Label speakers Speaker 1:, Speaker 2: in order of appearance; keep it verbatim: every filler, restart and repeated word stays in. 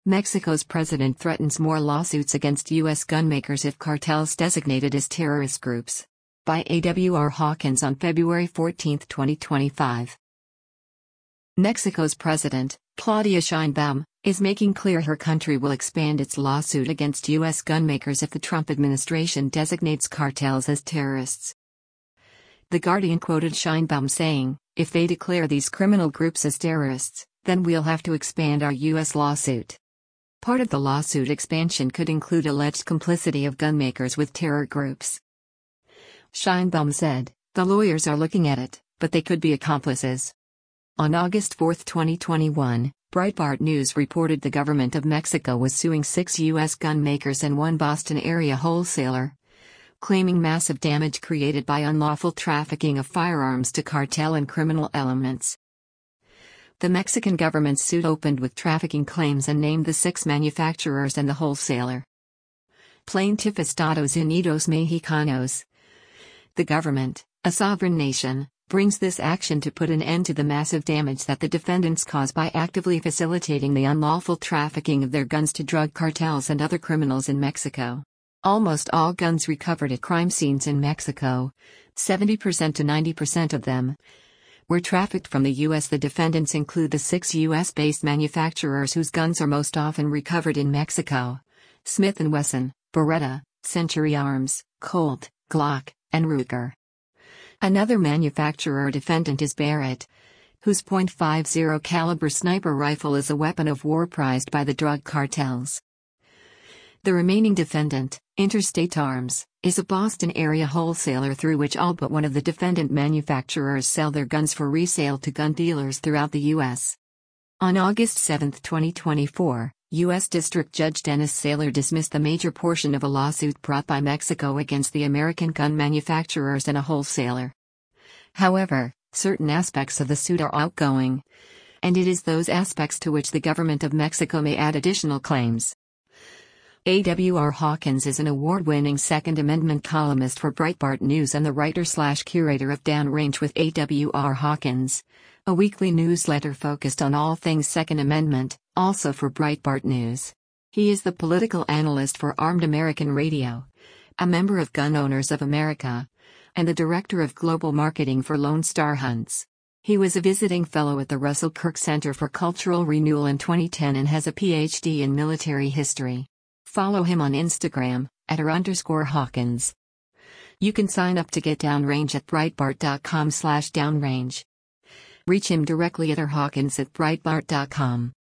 Speaker 1: Mexico's president threatens more lawsuits against U S gunmakers if cartels designated as terrorist groups. By A W R Hawkins on February fourteenth, twenty twenty-five. Mexico's president, Claudia Sheinbaum, is making clear her country will expand its lawsuit against U S gunmakers if the Trump administration designates cartels as terrorists. The Guardian quoted Sheinbaum saying, "If they declare these criminal groups as terrorists, then we'll have to expand our U S lawsuit." Part of the lawsuit expansion could include alleged complicity of gunmakers with terror groups. Sheinbaum said, "The lawyers are looking at it, but they could be accomplices." On August fourth, twenty twenty-one, Breitbart News reported the government of Mexico was suing six U S gun makers and one Boston area wholesaler, claiming massive damage created by unlawful trafficking of firearms to cartel and criminal elements. The Mexican government's suit opened with trafficking claims and named the six manufacturers and the wholesaler. Plaintiff Estados Unidos Mexicanos. The government, a sovereign nation, brings this action to put an end to the massive damage that the defendants cause by actively facilitating the unlawful trafficking of their guns to drug cartels and other criminals in Mexico. Almost all guns recovered at crime scenes in Mexico, seventy percent to ninety percent of them, were trafficked from the U S. The defendants include the six U S-based manufacturers whose guns are most often recovered in Mexico: Smith and Wesson, Beretta, Century Arms, Colt, Glock, and Ruger. Another manufacturer defendant is Barrett, whose point five zero caliber sniper rifle is a weapon of war prized by the drug cartels. The remaining defendant, Interstate Arms, is a Boston area wholesaler through which all but one of the defendant manufacturers sell their guns for resale to gun dealers throughout the U S. On August seventh, twenty twenty-four, U S District Judge Dennis Saylor dismissed the major portion of a lawsuit brought by Mexico against the American gun manufacturers and a wholesaler. However, certain aspects of the suit are outgoing, and it is those aspects to which the government of Mexico may add additional claims. A W R Hawkins is an award-winning Second Amendment columnist for Breitbart News and the writer-slash-curator of Downrange with A W R Hawkins, a weekly newsletter focused on all things Second Amendment, also for Breitbart News. He is the political analyst for Armed American Radio, a member of Gun Owners of America, and the director of global marketing for Lone Star Hunts. He was a visiting fellow at the Russell Kirk Center for Cultural Renewal in twenty ten and has a P H D in military history. Follow him on Instagram, at r underscore Hawkins. You can sign up to get Downrange at breitbart.com slash downrange. Reach him directly at r hawkins at breitbart dot com.